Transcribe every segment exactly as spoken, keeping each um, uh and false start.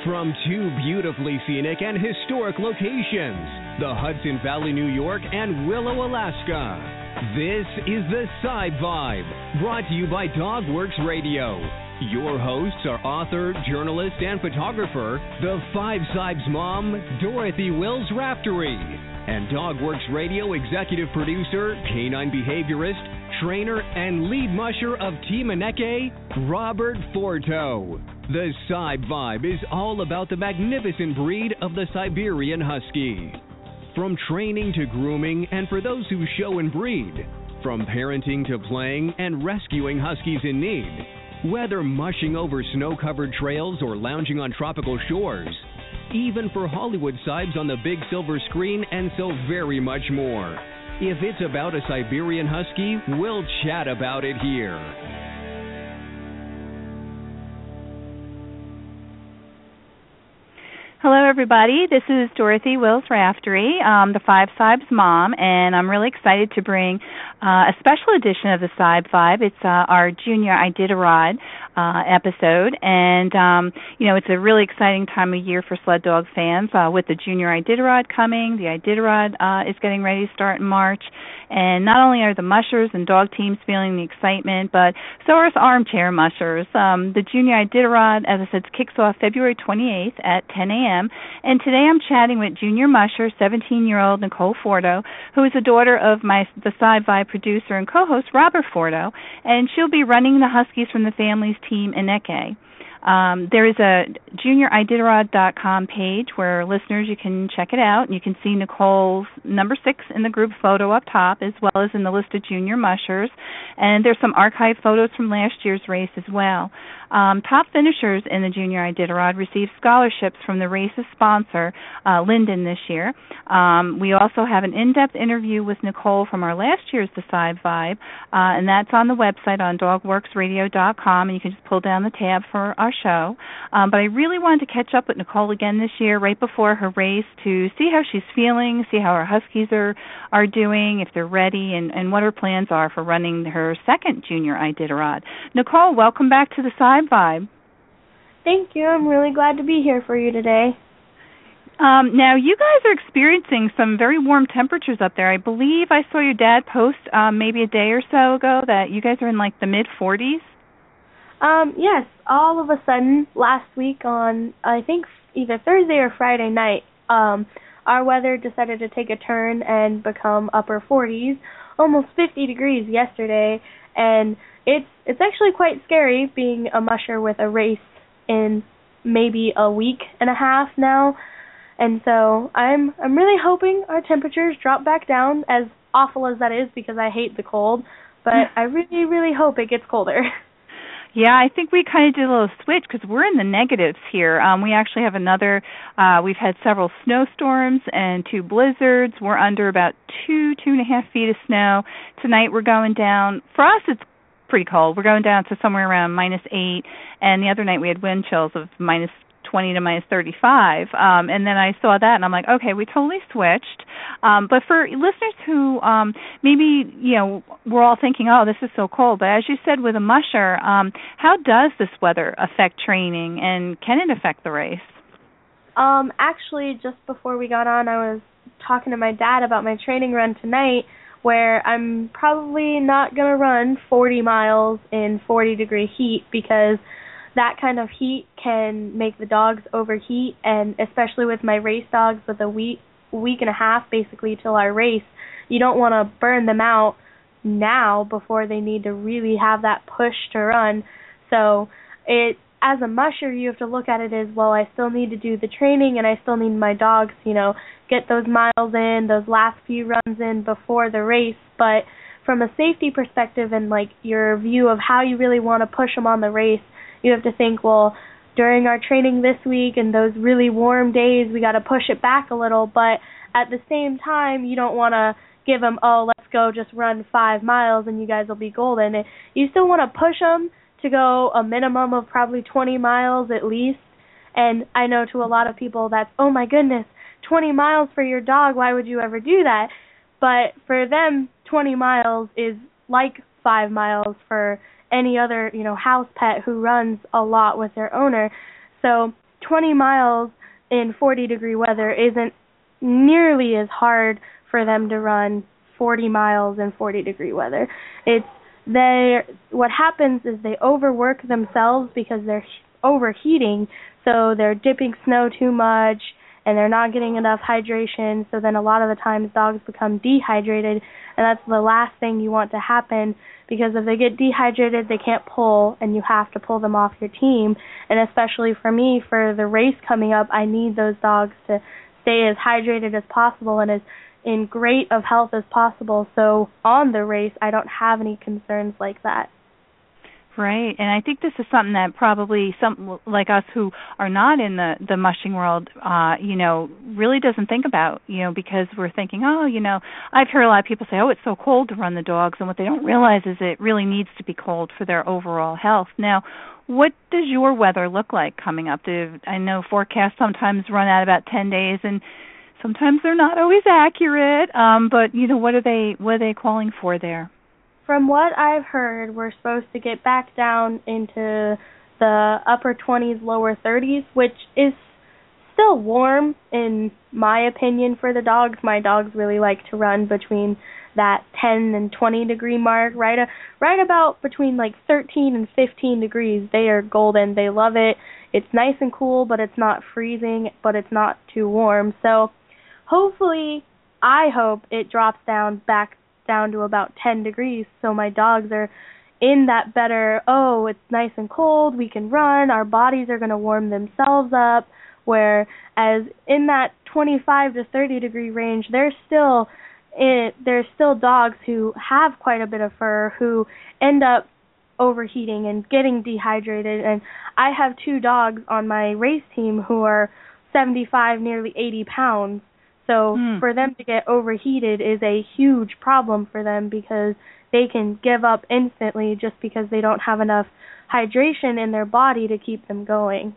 From two beautifully scenic and historic locations, the Hudson Valley, New York, and Willow, Alaska, this is the Side Vibe, brought to you by Dogworks Radio. Your hosts are author, journalist, and photographer, the Five Sibes mom, Dorothy Wills Raftery, and Dogworks Radio executive producer, canine behaviorist, trainer, and lead musher of Team Aneke, Robert Forto. The Side Vibe is all about the magnificent breed of the Siberian Husky. From training to grooming, and for those who show and breed, from parenting to playing and rescuing Huskies in need, whether mushing over snow-covered trails or lounging on tropical shores, even for Hollywood Sibes on the big silver screen, and so very much more. If it's about a Siberian Husky, we'll chat about it here. Hello, everybody. This is Dorothy Wills Raftery, um, the Five Sibes mom, and I'm really excited to bring uh, a special edition of the Side Vibe. It's uh, our Junior Iditarod uh, episode, and um, you know, it's a really exciting time of year for sled dog fans. Uh, with the Junior Iditarod coming, the Iditarod uh, is getting ready to start in March, and not only are the mushers and dog teams feeling the excitement, but so are us armchair mushers. Um, the Junior Iditarod, as I said, kicks off February twenty-eighth at ten a.m. And today I'm chatting with junior musher, seventeen-year-old Nicole Forto, who is the daughter of my the Side Vibe producer and co-host Robert Forto, and she'll be running the Huskies from the family's team Aneke. Um, there is a junior iditarod dot com page where listeners, you can check it out. You can see Nicole's number six in the group photo up top, as well as in the list of junior mushers. And there's some archived photos from last year's race as well. Um, top finishers in the Junior Iditarod received scholarships from the race's sponsor, uh, Linden, this year. Um, we also have an in-depth interview with Nicole from our last year's The Side Vibe, uh, and that's on the website on dogworks radio dot com, and you can just pull down the tab for our show. Um, but I really wanted to catch up with Nicole again this year, right before her race, to see how she's feeling, see how her Huskies are, are doing, if they're ready, and, and what her plans are for running her second Junior Iditarod. Nicole, welcome back to The Side Vibe. Thank you. I'm really glad to be here for you today. Um, now, you guys are experiencing some very warm temperatures up there. I believe I saw your dad post um, maybe a day or so ago that you guys are in like the mid forties. Um, yes, all of a sudden last week on, I think, either Thursday or Friday night, um, our weather decided to take a turn and become upper forties, almost fifty degrees yesterday, and it's it's actually quite scary being a musher with a race in maybe a week and a half now. And so I'm I'm really hoping our temperatures drop back down, as awful as that is because I hate the cold, but I really, really hope it gets colder. Yeah, I think we kind of did a little switch because we're in the negatives here. Um, we actually have another, uh, we've had several snowstorms and two blizzards. We're under about two, two and a half feet of snow. Tonight we're going down, for us it's pretty cold. We're going down to somewhere around minus eight, and the other night we had wind chills of minus twenty to minus thirty-five, um, and then I saw that, and I'm like, okay, we totally switched. Um, but for listeners who um, maybe, you know, we're all thinking, oh, this is so cold, but as you said with a musher, um, how does this weather affect training, and can it affect the race? Um, actually, just before we got on, I was talking to my dad about my training run tonight, where I'm probably not going to run forty miles in forty degree heat, because that kind of heat can make the dogs overheat, and especially with my race dogs with a week, week and a half basically till our race, you don't want to burn them out now before they need to really have that push to run. So it, as a musher, you have to look at it as, well, I still need to do the training, and I still need my dogs, you know, get those miles in, those last few runs in before the race. But from a safety perspective and like your view of how you really want to push them on the race, you have to think, well, during our training this week and those really warm days, we got to push it back a little. But at the same time, you don't want to give them, oh, let's go just run five miles and you guys will be golden. You still want to push them to go a minimum of probably twenty miles at least. And I know to a lot of people that's, oh, my goodness, twenty miles for your dog, why would you ever do that? But for them, twenty miles is like five miles for any other, you know, house pet who runs a lot with their owner. So twenty miles in forty degree weather isn't nearly as hard for them to run forty miles in forty degree weather. It's they what happens is they overwork themselves because they're overheating, so they're dipping snow too much and they're not getting enough hydration, so then a lot of the times dogs become dehydrated, and that's the last thing you want to happen, because if they get dehydrated, they can't pull, and you have to pull them off your team. And especially for me, for the race coming up, I need those dogs to stay as hydrated as possible and as in great of health as possible, so on the race, I don't have any concerns like that. Right, and I think this is something that probably some like us who are not in the, the mushing world, uh, you know, really doesn't think about, you know, because we're thinking, oh, you know, I've heard a lot of people say, oh, it's so cold to run the dogs, and what they don't realize is it really needs to be cold for their overall health. Now, what does your weather look like coming up? Do, I know forecasts sometimes run out about ten days, and sometimes they're not always accurate, um, but, you know, what are they what are they calling for there? From what I've heard, we're supposed to get back down into the upper twenties, lower thirties, which is still warm in my opinion for the dogs. My dogs really like to run between that ten and twenty degree mark, right a, right about between like thirteen and fifteen degrees. They are golden. They love it. It's nice and cool, but it's not freezing, but it's not too warm. So hopefully, I hope it drops down back down to about ten degrees, so my dogs are in that better, oh, it's nice and cold, we can run, our bodies are going to warm themselves up, whereas in that twenty-five to thirty degree range, there's still it, there's still dogs who have quite a bit of fur who end up overheating and getting dehydrated, and I have two dogs on my race team who are seventy-five, nearly eighty pounds. So mm. for them to get overheated is a huge problem for them, because they can give up instantly just because they don't have enough hydration in their body to keep them going.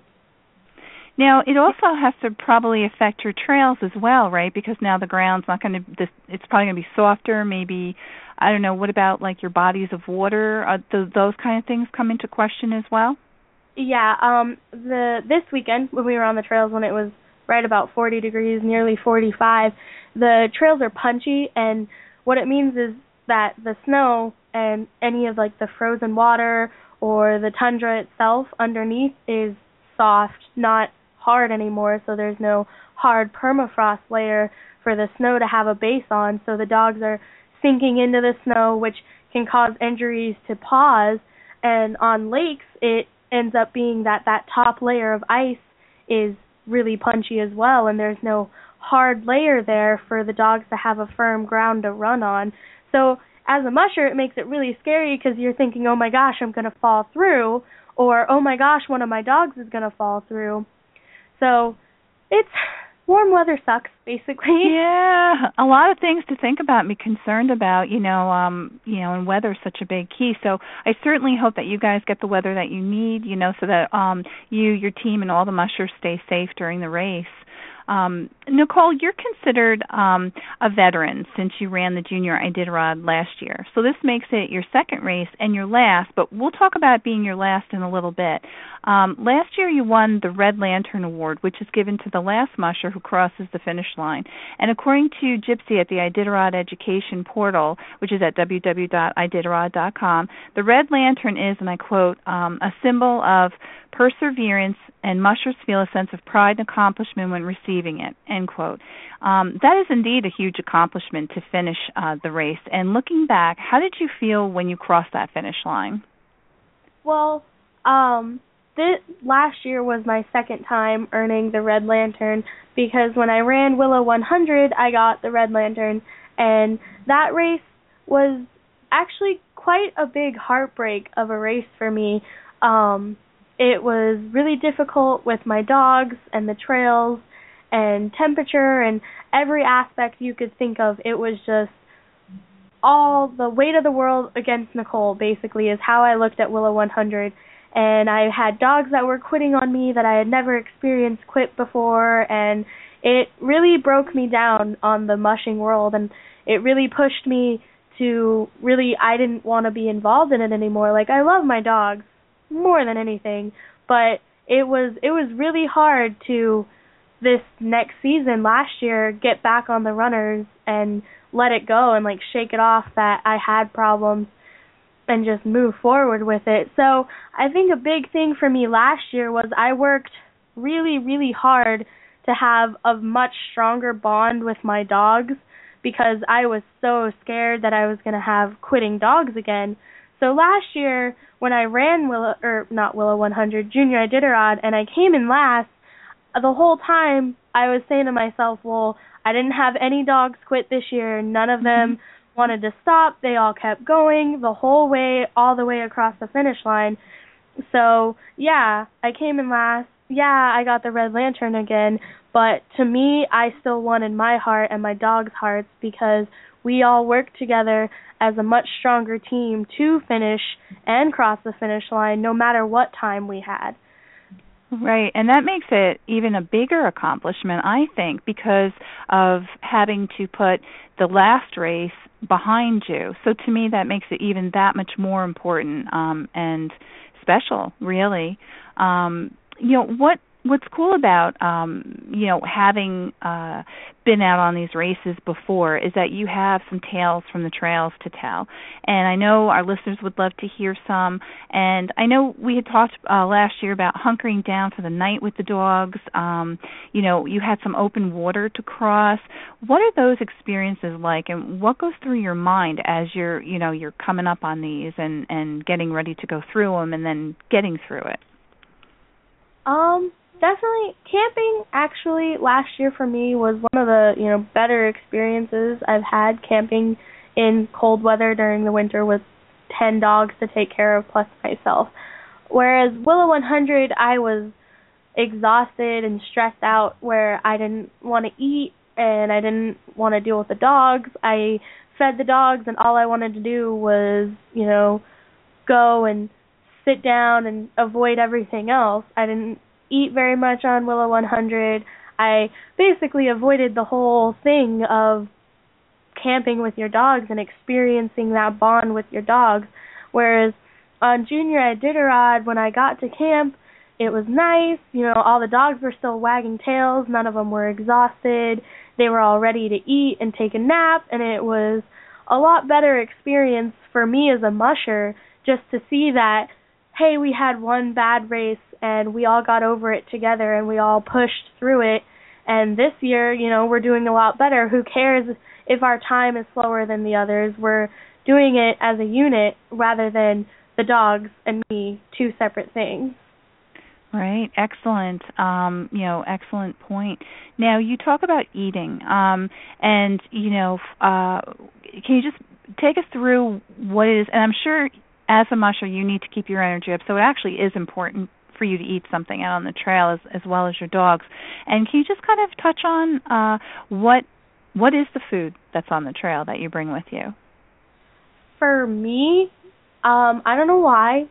Now, it also has to probably affect your trails as well, right? Because now the ground's not going to, it's probably going to be softer, maybe, I don't know, what about like your bodies of water? Are th- those kind of things come into question as well? Yeah, um, the this weekend when we were on the trails, when it was right about forty degrees, nearly forty-five, the trails are punchy, and what it means is that the snow and any of like the frozen water or the tundra itself underneath is soft, not hard anymore, so there's no hard permafrost layer for the snow to have a base on, so the dogs are sinking into the snow, which can cause injuries to paws, and on lakes it ends up being that that top layer of ice is really punchy as well, and there's no hard layer there for the dogs to have a firm ground to run on. So as a musher, it makes it really scary, because you're thinking, oh my gosh, I'm going to fall through, or oh my gosh, one of my dogs is going to fall through. So it's warm weather sucks, basically. Yeah, a lot of things to think about and be concerned about, you know, um, you know, and weather's such a big key. So I certainly hope that you guys get the weather that you need, you know, so that um, you, your team, and all the mushers stay safe during the race. Um, Nicole, you're considered um, a veteran since you ran the Junior Iditarod last year. So this makes it your second race and your last, but we'll talk about it being your last in a little bit. Um, last year you won the Red Lantern Award, which is given to the last musher who crosses the finish line. And according to Gypsy at the Iditarod Education Portal, which is at w w w dot iditarod dot com, the Red Lantern is, and I quote, um, a symbol of perseverance, and mushers feel a sense of pride and accomplishment when receiving it, end quote. Um, that is indeed a huge accomplishment to finish uh, the race. And looking back, how did you feel when you crossed that finish line? Well, um, this last year was my second time earning the Red Lantern, because when I ran Willow one hundred, I got the Red Lantern, and that race was actually quite a big heartbreak of a race for me. Um, It was really difficult with my dogs and the trails and temperature and every aspect you could think of. It was just all the weight of the world against Nicole, basically, is how I looked at Willow one hundred. And I had dogs that were quitting on me that I had never experienced quit before, and it really broke me down on the mushing world, and it really pushed me to really, I didn't want to be involved in it anymore. Like, I love my dogs more than anything, but it was it was really hard to this next season last year get back on the runners and let it go and like shake it off that I had problems and just move forward with it. So I think a big thing for me last year was I worked really, really hard to have a much stronger bond with my dogs because I was so scared that I was going to have quitting dogs again. So last year when I ran Willow, or not Willow one hundred, Junior Iditarod, and I came in last, the whole time I was saying to myself, well, I didn't have any dogs quit this year. None of them wanted to stop. They all kept going the whole way, all the way across the finish line. So, yeah, I came in last. Yeah, I got the Red Lantern again. But to me, I still won in my heart and my dogs' hearts because we all worked together as a much stronger team to finish and cross the finish line no matter what time we had. Right, and that makes it even a bigger accomplishment, I think, because of having to put the last race behind you. So to me, that makes it even that much more important um, and special, really. Um, you know, what what's cool about, um, you know, having uh, been out on these races before is that you have some tales from the trails to tell. And I know our listeners would love to hear some. And I know we had talked uh, last year about hunkering down for the night with the dogs. Um, you know, you had some open water to cross. What are those experiences like, and what goes through your mind as you're, you know, you're coming up on these and, and getting ready to go through them and then getting through it? Um... Definitely, camping actually last year for me was one of the, you know, better experiences I've had, camping in cold weather during the winter with ten dogs to take care of plus myself. Whereas Willow one hundred, I was exhausted and stressed out where I didn't want to eat and I didn't want to deal with the dogs. I fed the dogs and all I wanted to do was, you know, go and sit down and avoid everything else. I didn't eat very much on Willow one hundred. I basically avoided the whole thing of camping with your dogs and experiencing that bond with your dogs. Whereas on Junior Iditarod, when I got to camp, it was nice. You know, all the dogs were still wagging tails. None of them were exhausted. They were all ready to eat and take a nap, and it was a lot better experience for me as a musher just to see that, hey, we had one bad race and we all got over it together and we all pushed through it. And this year, you know, we're doing a lot better. Who cares if our time is slower than the others? We're doing it as a unit rather than the dogs and me, two separate things. Right. Excellent. Um, you know, excellent point. Now, you talk about eating, um, and, you know, uh, can you just take us through what it is? And I'm sure as a musher, you need to keep your energy up, so it actually is important for you to eat something out on the trail as, as well as your dogs. And can you just kind of touch on uh, what what is the food that's on the trail that you bring with you? For me, um, I don't know why,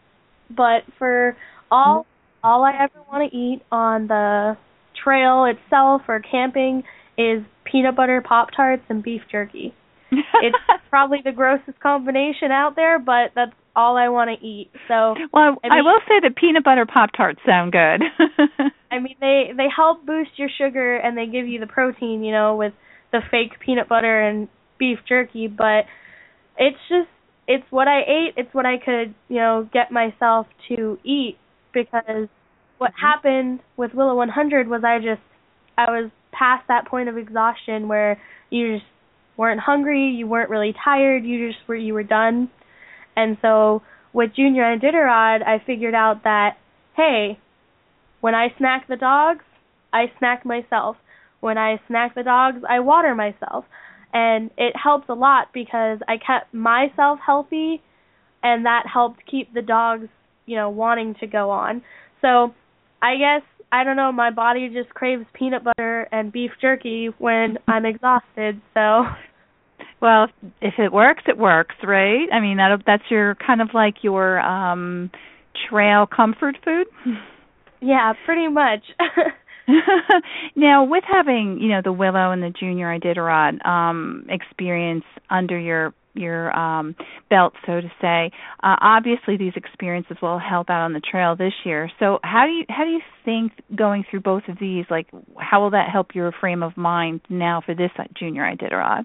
but for all all I ever want to eat on the trail itself or camping is peanut butter Pop-Tarts and beef jerky. It's probably the grossest combination out there, but that's all I want to eat. So, well, I, I, mean, I will say the peanut butter Pop-Tarts sound good. I mean, they, they help boost your sugar and they give you the protein, you know, with the fake peanut butter and beef jerky, but it's just, it's what I ate. It's what I could, you know, get myself to eat, because what mm-hmm. happened with Willow one hundred was I just, I was past that point of exhaustion where you just weren't hungry, you weren't really tired, you just were, you were done. And so with Junior Iditarod, I figured out that, hey, when I snack the dogs, I snack myself. When I snack the dogs, I water myself. And it helped a lot because I kept myself healthy, and that helped keep the dogs, you know, wanting to go on. So I guess, I don't know, my body just craves peanut butter and beef jerky when I'm exhausted, so... Well, if it works, it works, right? I mean, that that's your kind of like your um, trail comfort food. Yeah, pretty much. Now, with having, you know, the Willow and the Junior Iditarod um, experience under your your um, belt, so to say. Uh, obviously, these experiences will help out on the trail this year. So, how do you how do you think going through both of these, like, how will that help your frame of mind now for this junior Iditarod?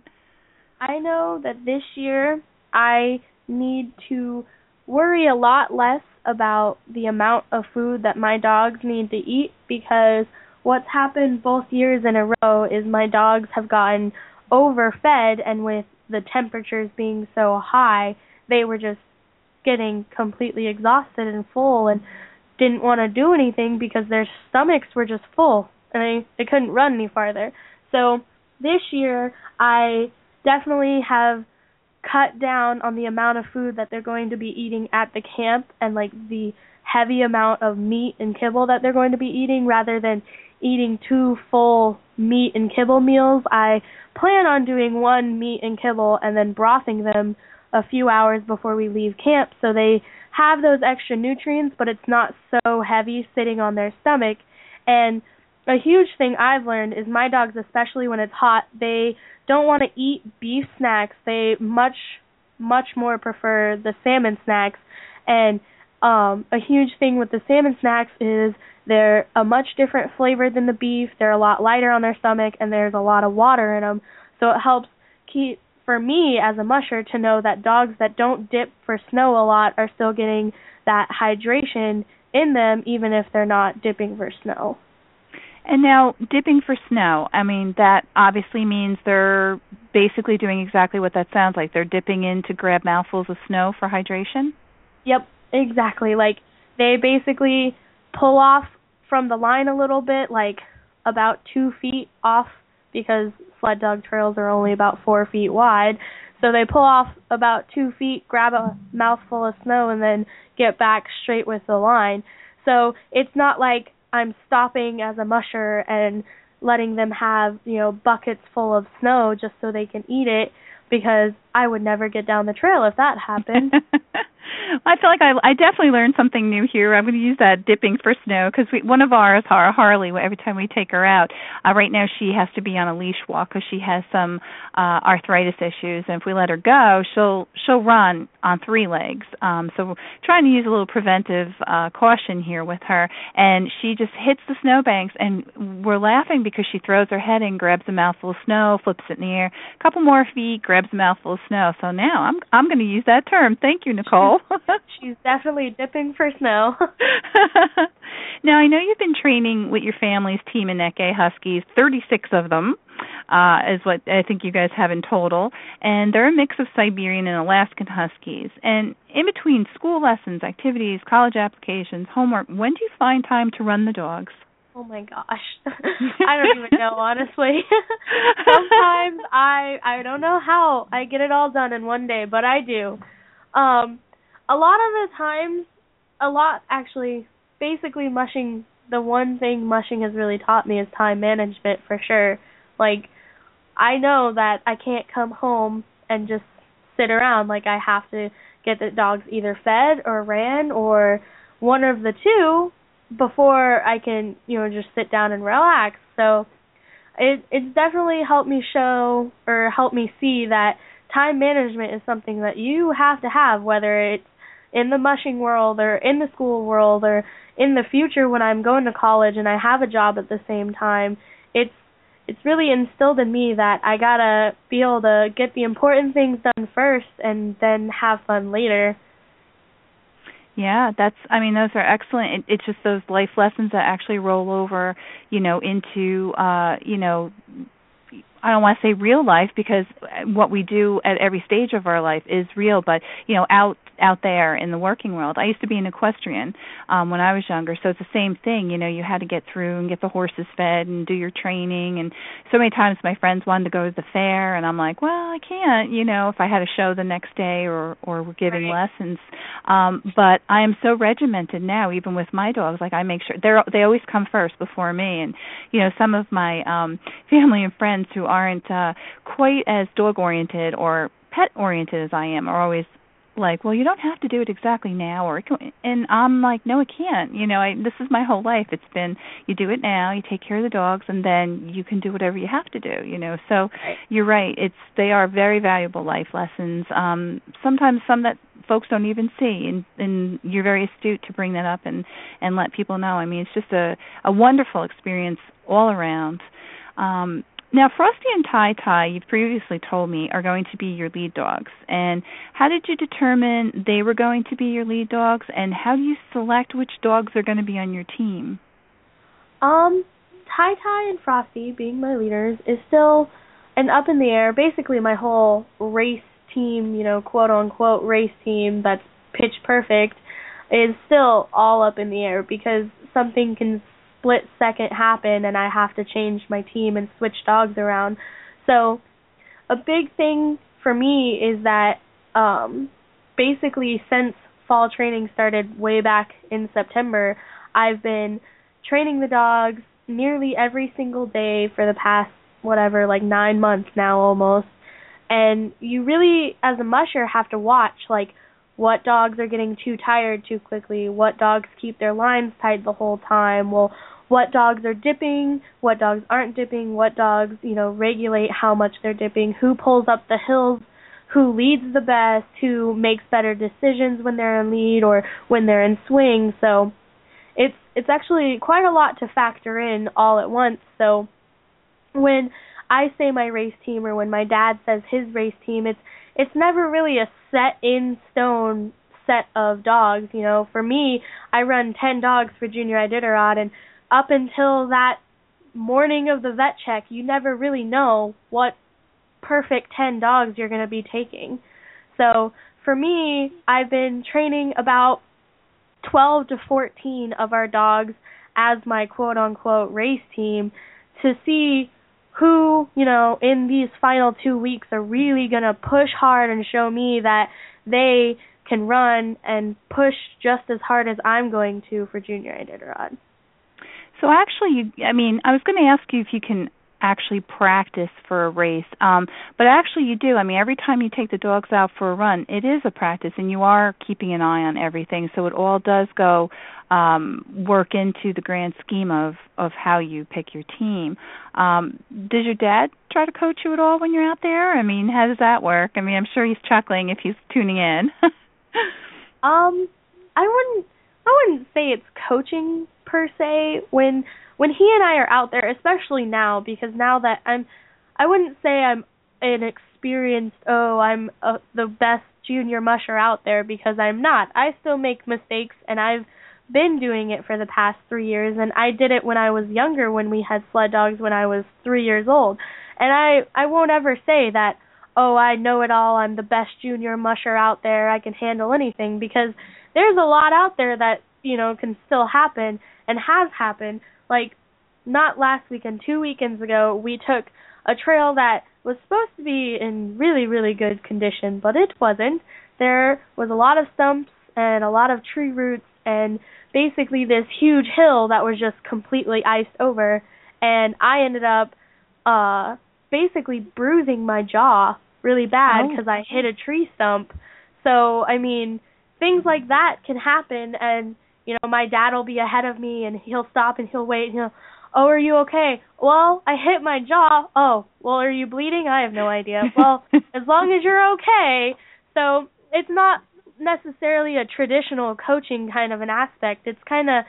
I know that this year I need to worry a lot less about the amount of food that my dogs need to eat, because what's happened both years in a row is my dogs have gotten overfed, and with the temperatures being so high, they were just getting completely exhausted and full and didn't want to do anything because their stomachs were just full and they, they couldn't run any farther. So this year I definitely have cut down on the amount of food that they're going to be eating at the camp, and like the heavy amount of meat and kibble that they're going to be eating. Rather than eating two full meat and kibble meals, I plan on doing one meat and kibble and then brothing them a few hours before we leave camp, so they have those extra nutrients, but it's not so heavy sitting on their stomach. And a huge thing I've learned is my dogs, especially when it's hot, they don't want to eat beef snacks. They much, much more prefer the salmon snacks. And um, a huge thing with the salmon snacks is they're a much different flavor than the beef. They're a lot lighter on their stomach, and there's a lot of water in them. So it helps keep, for me as a musher, to know that dogs that don't dip for snow a lot are still getting that hydration in them, even if they're not dipping for snow. And now, dipping for snow, I mean, that obviously means they're basically doing exactly what that sounds like. They're dipping in to grab mouthfuls of snow for hydration? Yep, exactly. Like, they basically pull off from the line a little bit, like about two feet off, because sled dog trails are only about four feet wide. So they pull off about two feet, grab a mouthful of snow, and then get back straight with the line. So it's not like I'm stopping as a musher and letting them have, you know, buckets full of snow just so they can eat it, because I would never get down the trail if that happened. I feel like I, I definitely learned something new here. I'm going to use that dipping for snow, because one of ours, our Harley, every time we take her out, uh, right now she has to be on a leash walk because she has some uh, arthritis issues, and if we let her go, she'll she'll run on three legs. Um, so we're trying to use a little preventive uh, caution here with her, and she just hits the snowbanks, and we're laughing because she throws her head in, grabs a mouthful of snow, flips it in the air, a couple more feet, grabs a mouthful of snow. So now I'm I'm going to use that term. Thank you, Nicole. She's definitely dipping for snow. Now, I know you've been training with your family's team in Neke Huskies, thirty-six of them uh, is what I think you guys have in total, and they're a mix of Siberian and Alaskan Huskies. And in between school lessons, activities, college applications, homework, when do you find time to run the dogs? Oh my gosh. I don't even know, honestly. Sometimes I I don't know how I get it all done in one day, but I do. Um, a lot of the times, a lot actually, basically mushing, the one thing mushing has really taught me is time management for sure. Like, I know that I can't come home and just sit around. Like, I have to get the dogs either fed or ran or one of the two before I can, you know, just sit down and relax. So it it's definitely helped me show or helped me see that time management is something that you have to have, whether it's in the mushing world or in the school world or in the future when I'm going to college and I have a job at the same time. It's it's really instilled in me that I gotta be able to get the important things done first and then have fun later. Yeah, that's, I mean, those are excellent. It, it's just those life lessons that actually roll over, you know, into, uh, you know, I don't want to say real life, because what we do at every stage of our life is real, but, you know, out out there in the working world. I used to be an equestrian um, when I was younger, so it's the same thing. You know, you had to get through and get the horses fed and do your training, and so many times my friends wanted to go to the fair, and I'm like, well, I can't, you know, if I had a show the next day or, or we're giving right. lessons. Um, but I am so regimented now, even with my dogs. Like, I make sure, they're, they always come first before me, and, you know, some of my um, family and friends who aren't uh, quite as dog-oriented or pet-oriented as I am are always like, well, you don't have to do it exactly now, or it can, and I'm like, no, it can't. You know, I, this is my whole life. It's been you do it now, you take care of the dogs, and then you can do whatever you have to do. You know, so Right. you're right. It's they are very valuable life lessons. Um, sometimes some that folks don't even see, and, and you're very astute to bring that up and and let people know. I mean, it's just a a wonderful experience all around. Um, Now, Frosty and Tai Tai, you've previously told me, are going to be your lead dogs. And how did you determine they were going to be your lead dogs, and how do you select which dogs are going to be on your team? Um, Tai Tai and Frosty, being my leaders, is still an up in the air. Basically, my whole race team, you know, quote-unquote race team that's pitch perfect, is still all up in the air because something can split second happen and I have to change my team and switch dogs around. So a big thing for me is that um, basically since fall training started way back in September, I've been training the dogs nearly every single day for the past, whatever, like nine months now almost. And you really, as a musher, have to watch, like, what dogs are getting too tired too quickly, what dogs keep their lines tight the whole time, well, what dogs are dipping, what dogs aren't dipping, what dogs, you know, regulate how much they're dipping, who pulls up the hills, who leads the best, who makes better decisions when they're in lead or when they're in swing. So it's it's actually quite a lot to factor in all at once. So when I say my race team or when my dad says his race team, it's it's never really a set in stone set of dogs. You know, for me, I run ten dogs for Junior Iditarod, and up until that morning of the vet check, you never really know what perfect ten dogs you're going to be taking. So for me, I've been training about twelve to fourteen of our dogs as my quote-unquote race team to see who, you know, in these final two weeks are really going to push hard and show me that they can run and push just as hard as I'm going to for Junior Iditarod. So actually, you, I mean, I was going to ask you if you can actually practice for a race, um, but actually you do. I mean, every time you take the dogs out for a run, it is a practice, and you are keeping an eye on everything, so it all does go um, work into the grand scheme of, of how you pick your team. Um, does your dad try to coach you at all when you're out there? I mean, how does that work? I mean, I'm sure he's chuckling if he's tuning in. um, I wouldn't, I wouldn't say it's coaching per se. When when he and I are out there, especially now, because now that I'm, I wouldn't say I'm an experienced, oh, I'm uh, the best junior musher out there, because I'm not. I still make mistakes, and I've been doing it for the past three years, and I did it when I was younger, when we had sled dogs when I was three years old. And I, I won't ever say that, oh, I know it all, I'm the best junior musher out there, I can handle anything, because there's a lot out there that, you know, can still happen and has happened. Like, not last weekend, two weekends ago, we took a trail that was supposed to be in really, really good condition, but it wasn't. There was a lot of stumps and a lot of tree roots and basically this huge hill that was just completely iced over, and I ended up uh, basically bruising my jaw really bad because oh. I hit a tree stump. So, I mean, things like that can happen, and you know, my dad will be ahead of me, and he'll stop, and he'll wait, and he'll, oh, are you okay? Well, I hit my jaw. Oh, well, are you bleeding? I have no idea. Well, as long as you're okay. So it's not necessarily a traditional coaching kind of an aspect. It's kind of,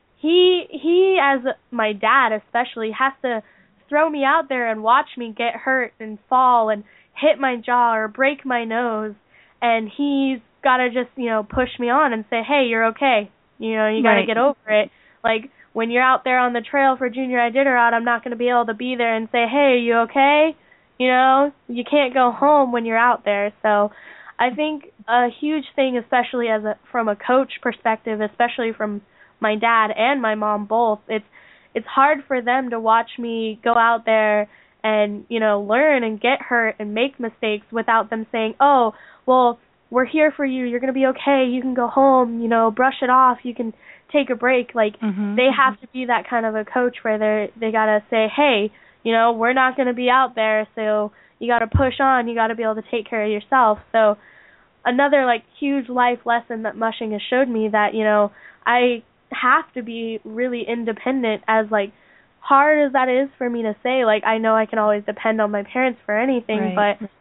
he, he as my dad especially, has to throw me out there and watch me get hurt and fall and hit my jaw or break my nose, and he's got to just, you know, push me on and say, hey, you're okay. You know, you got to right. get over it. Like, when you're out there on the trail for Junior Iditarod, I'm not going to be able to be there and say, hey, are you okay? You know, you can't go home when you're out there. So I think a huge thing, especially as a, from a coach perspective, especially from my dad and my mom both, it's it's hard for them to watch me go out there and, you know, learn and get hurt and make mistakes without them saying, oh, well, we're here for you, you're going to be okay, you can go home, you know, brush it off, you can take a break. Like, mm-hmm. they have to be that kind of a coach where they they got to say, hey, you know, we're not going to be out there, so you got to push on, you got to be able to take care of yourself. So another like huge life lesson that mushing has showed me, that, you know, I have to be really independent, as like hard as that is for me to say. Like, I know I can always depend on my parents for anything, Right. but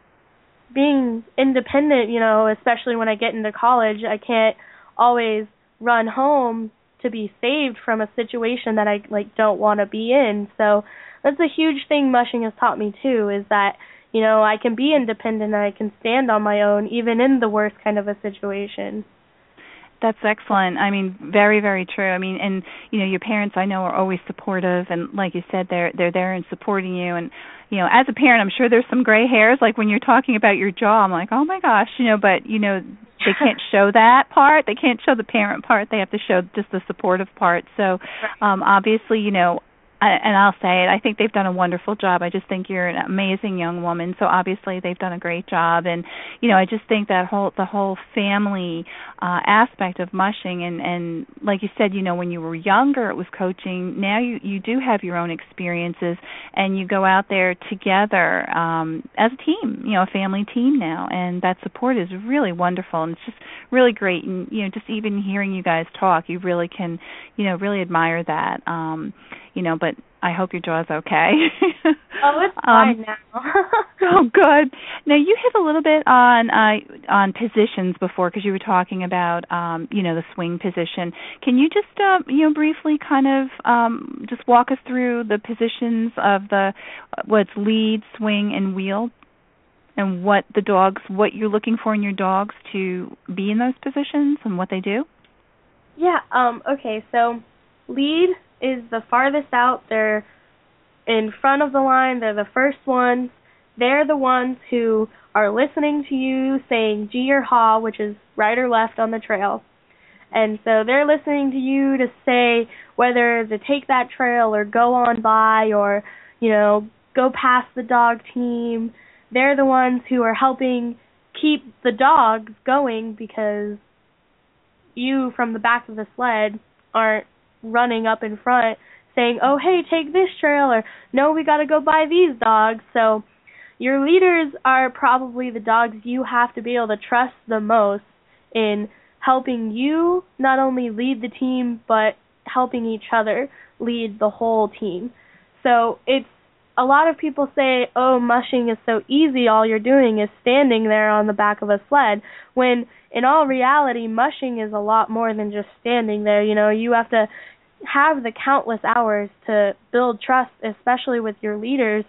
being independent, you know, especially when I get into college, I can't always run home to be saved from a situation that I like don't want to be in. So that's a huge thing mushing has taught me too, is that, you know, I can be independent and I can stand on my own even in the worst kind of a situation. That's excellent. I mean, very, very true. I mean, and you know, your parents, I know, are always supportive, and like you said, they're they're there and supporting you. And you know, as a parent, I'm sure there's some gray hairs. Like when you're talking about your jaw, I'm like, oh my gosh, you know. But you know, they can't show that part. They can't show the parent part. They have to show just the supportive part. So, um, obviously, you know. I, and I'll say it, I think they've done a wonderful job. I just think you're an amazing young woman. So obviously they've done a great job. And, you know, I just think that whole the whole family uh, aspect of mushing, and, and like you said, you know, when you were younger it was coaching. Now you, you do have your own experiences, and you go out there together um, as a team, you know, a family team now. And that support is really wonderful. And it's just really great. And, you know, just even hearing you guys talk, you really can, you know, really admire that. Um, you know, but I hope your jaw's okay. Oh, it's fine um, now. Oh, good. Now you hit a little bit on uh, on positions before, because you were talking about um, you know, the swing position. Can you just uh, you know, briefly kind of um, just walk us through the positions of the what's lead, swing, and wheel, and what the dogs, what you're looking for in your dogs to be in those positions and what they do? Yeah. Um. Okay. So lead is the farthest out. They're in front of the line. They're the first ones. They're the ones who are listening to you saying gee or haw, which is right or left on the trail. And so they're listening to you to say whether to take that trail or go on by, or, you know, go past the dog team. They're the ones who are helping keep the dogs going, because you from the back of the sled aren't running up in front saying, oh, hey, take this trail, or no, we got to go by these dogs. So your leaders are probably the dogs you have to be able to trust the most in helping you not only lead the team, but helping each other lead the whole team. So it's, a lot of people say, oh, mushing is so easy, all you're doing is standing there on the back of a sled, when in all reality, mushing is a lot more than just standing there. You know, you have to have the countless hours to build trust, especially with your leaders,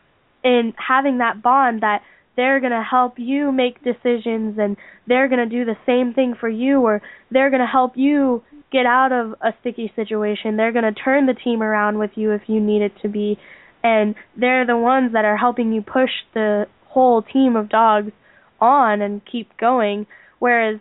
in having that bond that they're going to help you make decisions, and they're going to do the same thing for you, or they're going to help you get out of a sticky situation. They're going to turn the team around with you if you need it to be, and they're the ones that are helping you push the whole team of dogs on and keep going. Whereas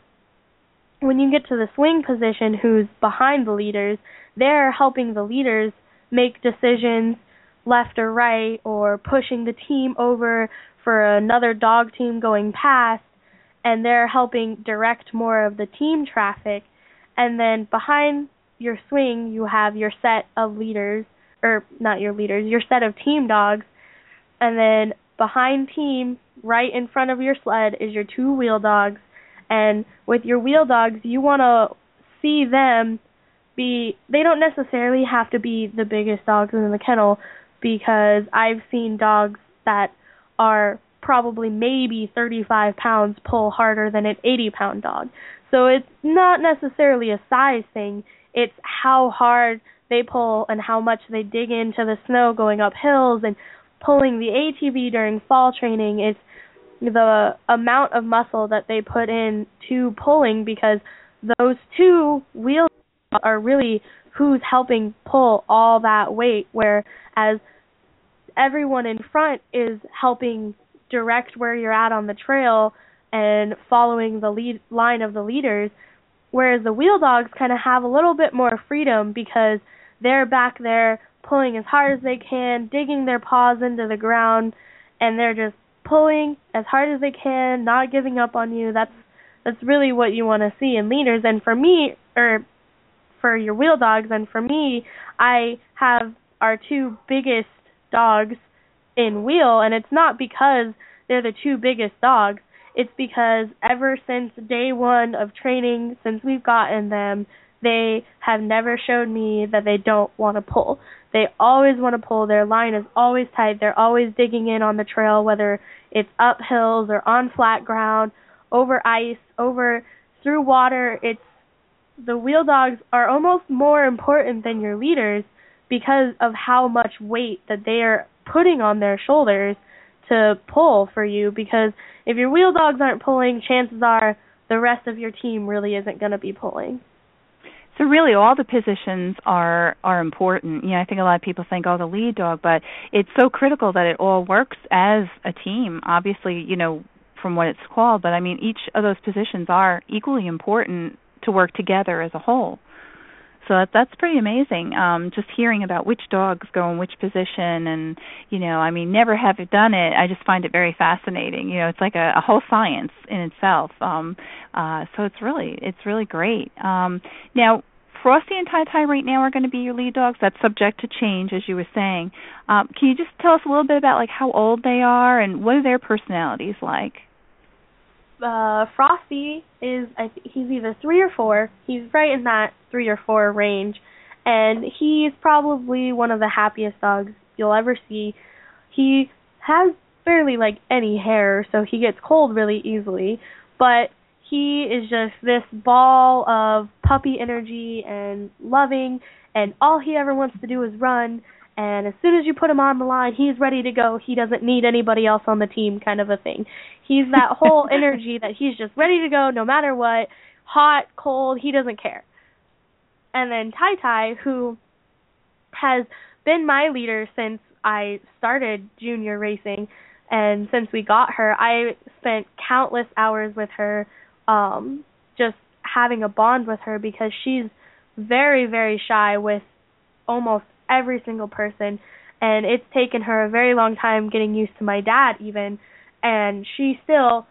when you get to the swing position, who's behind the leaders, they're helping the leaders make decisions left or right, or pushing the team over for another dog team going past, and they're helping direct more of the team traffic. And then behind your swing, you have your set of leaders, or not your leaders, your set of team dogs, and then behind team, right in front of your sled, is your two wheel dogs. And with your wheel dogs, you want to see them be, they don't necessarily have to be the biggest dogs in the kennel, because I've seen dogs that are probably maybe thirty-five pounds pull harder than an eighty pound dog. So it's not necessarily a size thing, it's how hard they pull and how much they dig into the snow going up hills and pulling the A T V during fall training. It's the amount of muscle that they put in to pulling, because those two wheels are really who's helping pull all that weight, whereas everyone in front is helping direct where you're at on the trail and following the lead line of the leaders, whereas the wheel dogs kind of have a little bit more freedom, because they're back there pulling as hard as they can, digging their paws into the ground, and they're just pulling as hard as they can, not giving up on you. That's that's really what you want to see in leaders. And for me, or for your wheel dogs, and for me, I have our two biggest dogs in wheel, and it's not because they're the two biggest dogs. it's because ever since day one of training, since we've gotten them, they have never showed me that they don't want to pull. They always want to pull. Their line is always tight. They're always digging in on the trail, whether it's up hills or on flat ground, over ice, over through water. It's the wheel dogs are almost more important than your leaders because of how much weight that they are putting on their shoulders to pull for you, because if your wheel dogs aren't pulling, chances are the rest of your team really isn't going to be pulling. So really all the positions are are important. You know, I think a lot of people think, oh, the lead dog, but it's so critical that it all works as a team, obviously, you know, from what it's called. But, I mean, each of those positions are equally important to work together as a whole. So that, that's pretty amazing, um, just hearing about which dogs go in which position. And, you know, I mean, never have done it. I just find it very fascinating. You know, it's like a, a whole science in itself. Um, uh, so it's really it's really great. Um, now, Frosty and Tai Tai right now are going to be your lead dogs. That's subject to change, as you were saying. Um, can you just tell us a little bit about, like, how old they are and what are their personalities like? Uh, Frosty is, I th- he's either three or four. He's right in that three or four range, and he's probably one of the happiest dogs you'll ever see. He has barely, like, any hair, so he gets cold really easily, but he is just this ball of puppy energy and loving, and all he ever wants to do is run, and as soon as you put him on the line, he's ready to go. He doesn't need anybody else on the team, kind of a thing. He's that whole energy that he's just ready to go no matter what, hot, cold, he doesn't care. And then Tai Tai, who has been my leader since I started junior racing, and since we got her, I spent countless hours with her, um, just having a bond with her, because she's very, very shy with almost every single person, and it's taken her a very long time getting used to my dad even, and she still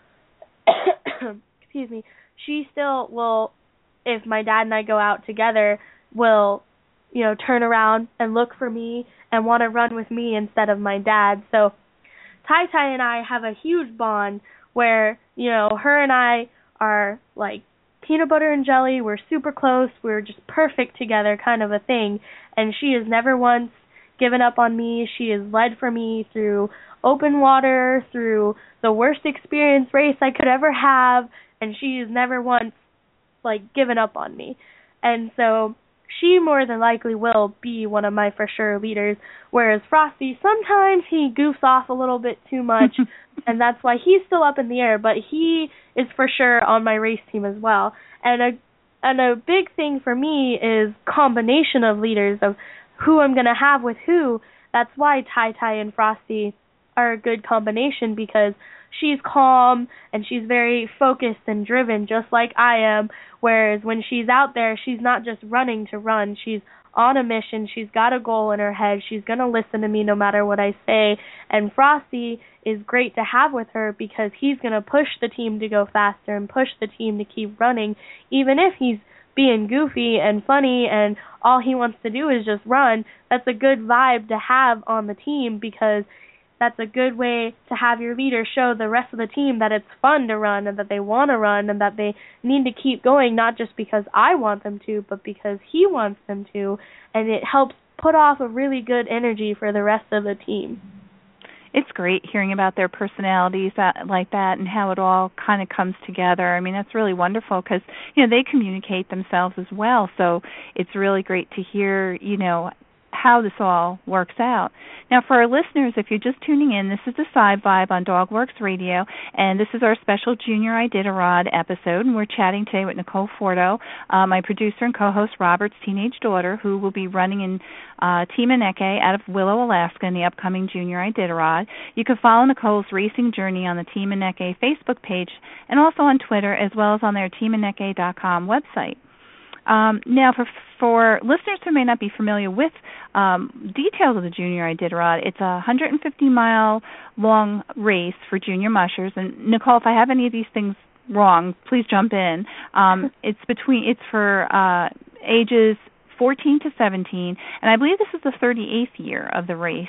excuse me she still will, if my dad and I go out together, will, you know, turn around and look for me and want to run with me instead of my dad. So Tai Tai and I have a huge bond where, you know, her and I are like peanut butter and jelly. We're super close. We're just perfect together, kind of a thing. And she has never once given up on me. She has led for me through open water, through the worst experience race I could ever have, and she has never once, like, given up on me. And so she more than likely will be one of my for sure leaders, whereas Frosty, sometimes he goofs off a little bit too much, and that's why he's still up in the air, but he is for sure on my race team as well. And a and a big thing for me is combination of leaders, of who I'm going to have with who. That's why Tai Tai and Frosty are a good combination, because she's calm and she's very focused and driven, just like I am, whereas when she's out there, she's not just running to run. She's on a mission. She's got a goal in her head. She's going to listen to me no matter what I say. And Frosty is great to have with her, because he's going to push the team to go faster and push the team to keep running, even if he's being goofy and funny and all he wants to do is just run. That's a good vibe to have on the team, because that's a good way to have your leader show the rest of the team that it's fun to run and that they want to run and that they need to keep going, not just because I want them to, but because he wants them to. And it helps put off a really good energy for the rest of the team. It's great hearing about their personalities that, like that, and how it all kind of comes together. I mean, that's really wonderful, because, you know, they communicate themselves as well. So it's really great to hear, you know, how this all works out. Now, for our listeners, if you're just tuning in, this is the Side Vibe on DogWorks Radio, and this is our special Junior Iditarod episode, and we're chatting today with Nicole Forto, uh, my producer and co-host Robert's teenage daughter, who will be running in uh, Team Aneke out of Willow, Alaska in the upcoming Junior Iditarod. You can follow Nicole's racing journey on the Team Aneke Facebook page and also on Twitter, as well as on their team aneke dot com website. Um, now, for for listeners who may not be familiar with um, details of the Junior Iditarod, it's a one hundred fifty mile long race for junior mushers. And Nicole, if I have any of these things wrong, please jump in. Um, it's between it's for uh, ages fourteen to seventeen, and I believe this is the thirty-eighth year of the race.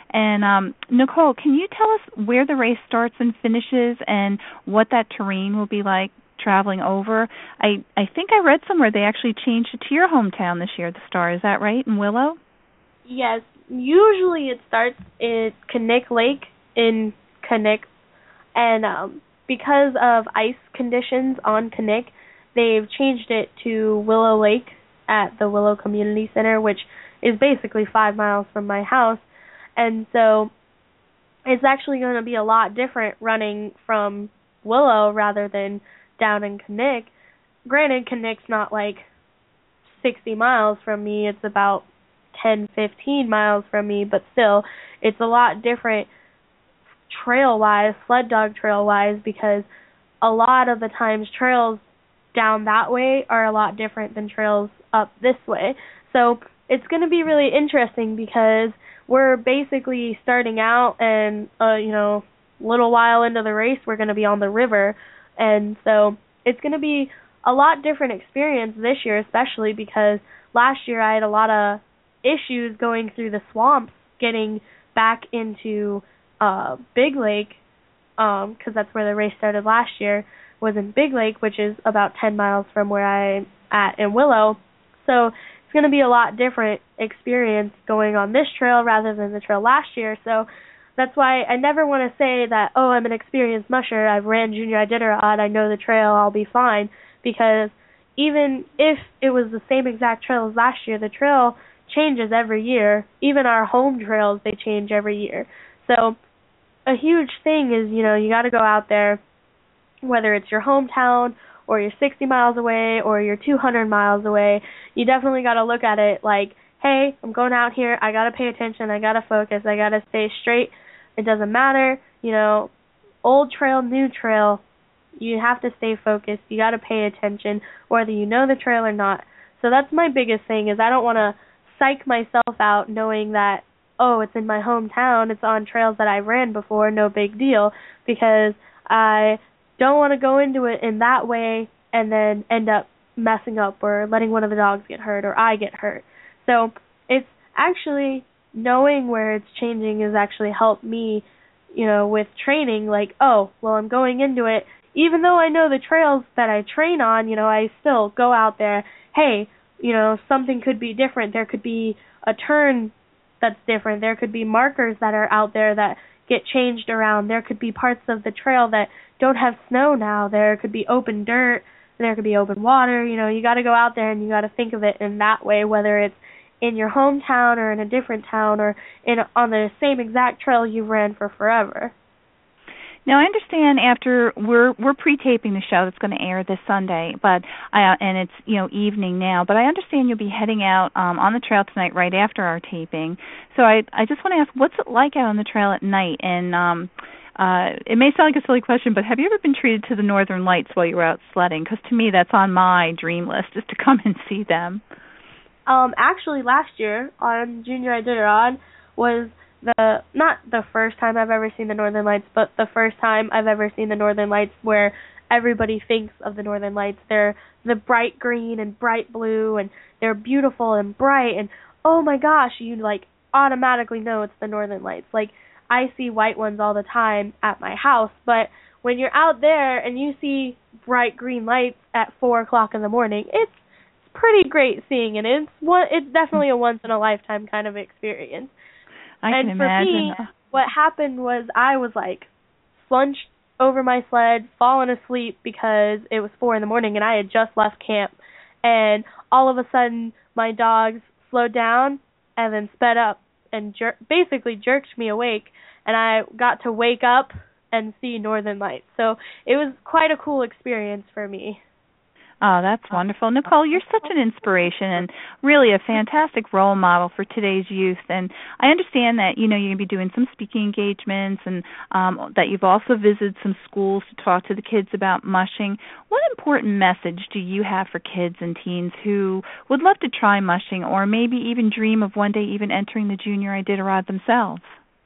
And um, Nicole, can you tell us where the race starts and finishes and what that terrain will be like traveling over? I, I think I read somewhere they actually changed it to your hometown this year, the Star. Is that right, in Willow? Yes. Usually it starts at Knik Lake in Knik. And um, because of ice conditions on Knik, they've changed it to Willow Lake at the Willow Community Center, which is basically five miles from my house. And so it's actually going to be a lot different running from Willow rather than down in Knik. Granted, Knik's not like sixty miles from me. It's about ten, fifteen miles from me, but still, it's a lot different trail-wise, sled dog trail-wise, because a lot of the times trails down that way are a lot different than trails up this way. So it's going to be really interesting because we're basically starting out, and uh, you know, a little while into the race, we're going to be on the river, and so it's going to be a lot different experience this year, especially because last year I had a lot of issues going through the swamps, getting back into uh, Big Lake, because um, that's where the race started last year, was in Big Lake, which is about ten miles from where I'm at in Willow. So it's going to be a lot different experience going on this trail rather than the trail last year. So that's why I never want to say that, oh, I'm an experienced musher, I've ran Junior Iditarod, I know the trail, I'll be fine, because even if it was the same exact trail as last year, the trail changes every year. Even our home trails, they change every year. So a huge thing is, you know, you got to go out there, whether it's your hometown or you're sixty miles away or you're two hundred miles away, you definitely got to look at it like, hey, I'm going out here, I got to pay attention, I got to focus, I got to stay straight. It doesn't matter, you know, old trail, new trail, you have to stay focused, you got to pay attention, whether you know the trail or not. So that's my biggest thing, is I don't want to psych myself out knowing that, oh, it's in my hometown, it's on trails that I ran before, no big deal, because I don't want to go into it in that way and then end up messing up or letting one of the dogs get hurt or I get hurt. So it's actually knowing where it's changing has actually helped me, you know, with training, like, oh, well, I'm going into it. Even though I know the trails that I train on, you know, I still go out there, hey, you know, something could be different. There could be a turn that's different. There could be markers that are out there that get changed around. There could be parts of the trail that don't have snow now. There could be open dirt. There could be open water. You know, you got to go out there and you got to think of it in that way, whether it's in your hometown or in a different town or in on the same exact trail you've ran for forever. Now, I understand after we're we're pre-taping the show that's going to air this Sunday, but I, and it's, you know, evening now. But I understand you'll be heading out um, on the trail tonight right after our taping. So I I just want to ask, what's it like out on the trail at night? And um, uh, it may sound like a silly question, but have you ever been treated to the Northern Lights while you were out sledding? Because to me, that's on my dream list, is to come and see them. Um, actually, last year on Junior Iditarod was the not the first time I've ever seen the Northern Lights, but the first time I've ever seen the Northern Lights where everybody thinks of the Northern Lights. They're the bright green and bright blue, and they're beautiful and bright, and oh my gosh, you like automatically know it's the Northern Lights. Like, I see white ones all the time at my house, but when you're out there and you see bright green lights at four o'clock in the morning, it's pretty great seeing it. It's one. It's definitely a once in a lifetime kind of experience. I and can for imagine. me, what happened was I was like slunched over my sled, fallen asleep because it was four in the morning and I had just left camp. And all of a sudden, my dogs slowed down and then sped up and jer- basically jerked me awake. And I got to wake up and see Northern Lights. So it was quite a cool experience for me. Oh, that's wonderful. Nicole, you're such an inspiration and really a fantastic role model for today's youth. And I understand that, you know, you're going to be doing some speaking engagements and um, that you've also visited some schools to talk to the kids about mushing. What important message do you have for kids and teens who would love to try mushing or maybe even dream of one day even entering the Junior Iditarod themselves?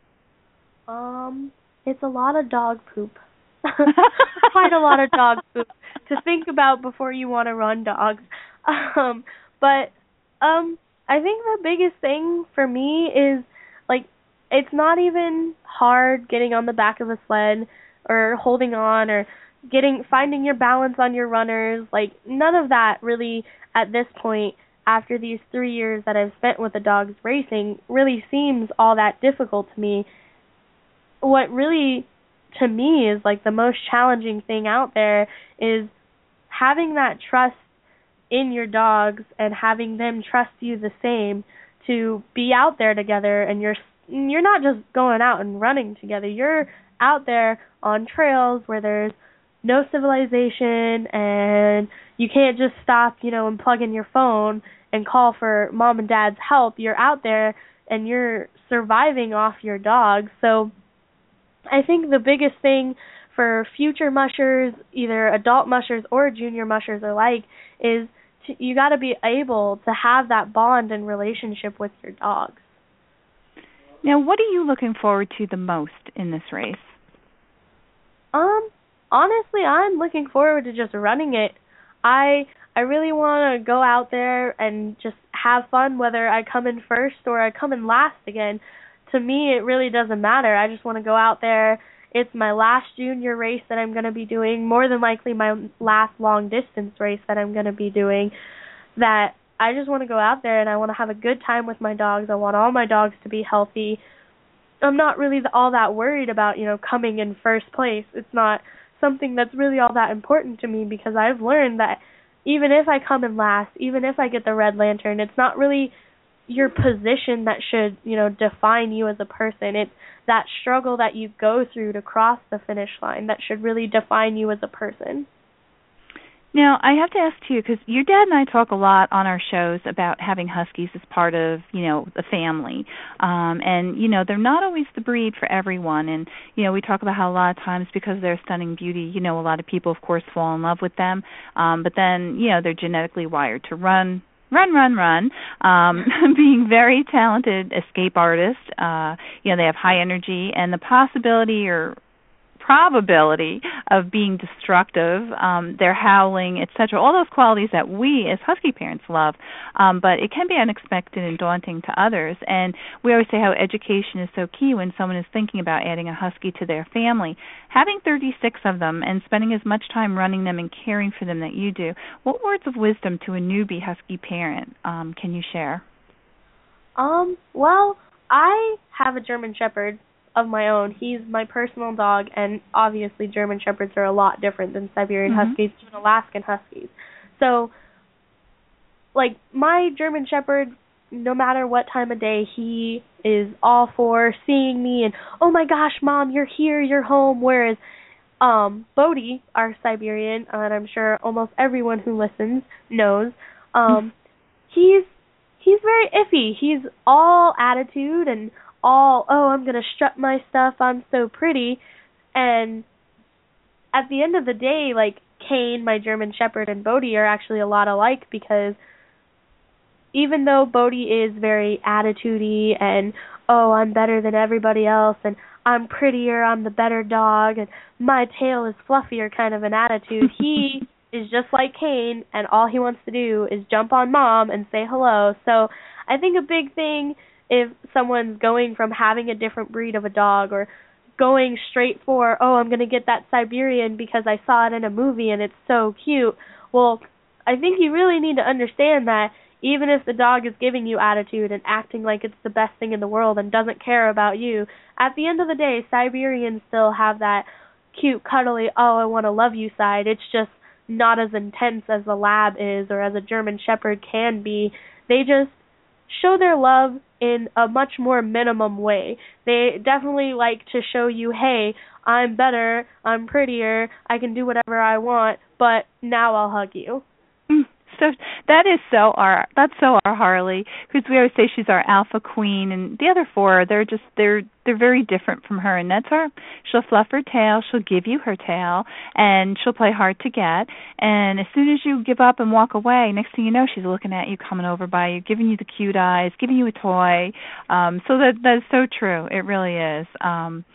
Um, it's a lot of dog poop. Quite a lot of dog poop to think about before you want to run dogs. Um, but um, I think the biggest thing for me is, like, it's not even hard getting on the back of a sled or holding on or getting finding your balance on your runners. Like, none of that really at this point, after these three years that I've spent with the dogs racing, really seems all that difficult to me. What really, to me, is like the most challenging thing out there is having that trust in your dogs and having them trust you the same to be out there together. And you're you're not just going out and running together. You're out there on trails where there's no civilization and you can't just stop, you know, and plug in your phone and call for mom and dad's help. You're out there and you're surviving off your dogs. So I think the biggest thing for future mushers, either adult mushers or junior mushers alike, is to, you got to be able to have that bond and relationship with your dogs. Now, what are you looking forward to the most in this race? Um, honestly, I'm looking forward to just running it. I I really want to go out there and just have fun, whether I come in first or I come in last again. To me, it really doesn't matter. I just want to go out there. It's my last junior race that I'm going to be doing, more than likely my last long-distance race that I'm going to be doing, that I just want to go out there and I want to have a good time with my dogs. I want all my dogs to be healthy. I'm not really all that worried about, you know, coming in first place. It's not something that's really all that important to me, because I've learned that even if I come in last, even if I get the red lantern, it's not really your position that should, you know, define you as a person. It's that struggle that you go through to cross the finish line that should really define you as a person. Now, I have to ask too, because your dad and I talk a lot on our shows about having Huskies as part of, you know, the family. Um, and, you know, they're not always the breed for everyone. And, you know, we talk about how a lot of times because of their stunning beauty, you know, a lot of people, of course, fall in love with them. Um, but then, you know, they're genetically wired to run, run, run, run, um, being very talented escape artists. Uh, you know, they have high energy, and the possibility or probability of being destructive, um, their howling, et cetera, all those qualities that we as Husky parents love, um, but it can be unexpected and daunting to others. And we always say how education is so key when someone is thinking about adding a Husky to their family. Having thirty-six of them and spending as much time running them and caring for them that you do, what words of wisdom to a newbie Husky parent um, can you share? Um, well, I have a German Shepherd of my own. He's my personal dog, and obviously German Shepherds are a lot different than Siberian mm-hmm. Huskies, even Alaskan Huskies. So, like, my German Shepherd, no matter what time of day, he is all for seeing me and, oh my gosh, Mom, you're here, you're home, whereas um, Bodhi, our Siberian, and I'm sure almost everyone who listens knows, um, he's he's very iffy. He's all attitude and all, oh, I'm going to strut my stuff, I'm so pretty. And at the end of the day, like, Kane, my German Shepherd, and Bodhi are actually a lot alike, because even though Bodhi is very attitude-y and, oh, I'm better than everybody else, and I'm prettier, I'm the better dog, and my tail is fluffier kind of an attitude, he is just like Kane, and all he wants to do is jump on Mom and say hello. So I think a big thing, if someone's going from having a different breed of a dog or going straight for, oh, I'm going to get that Siberian because I saw it in a movie and it's so cute, well, I think you really need to understand that even if the dog is giving you attitude and acting like it's the best thing in the world and doesn't care about you, at the end of the day, Siberians still have that cute, cuddly, oh, I want to love you side. It's just not as intense as a lab is or as a German Shepherd can be. They just show their love in a much more minimum way. They definitely like to show you, hey, I'm better, I'm prettier, I can do whatever I want, but now I'll hug you. So that is so our that's so our Harley, because we always say she's our alpha queen, and the other four, they're just they're they're very different from her, and that's her. She'll fluff her tail, she'll give you her tail, and she'll play hard to get. And as soon as you give up and walk away, next thing you know, she's looking at you, coming over by you, giving you the cute eyes, giving you a toy. Um, so that that is so true. It really is. Um,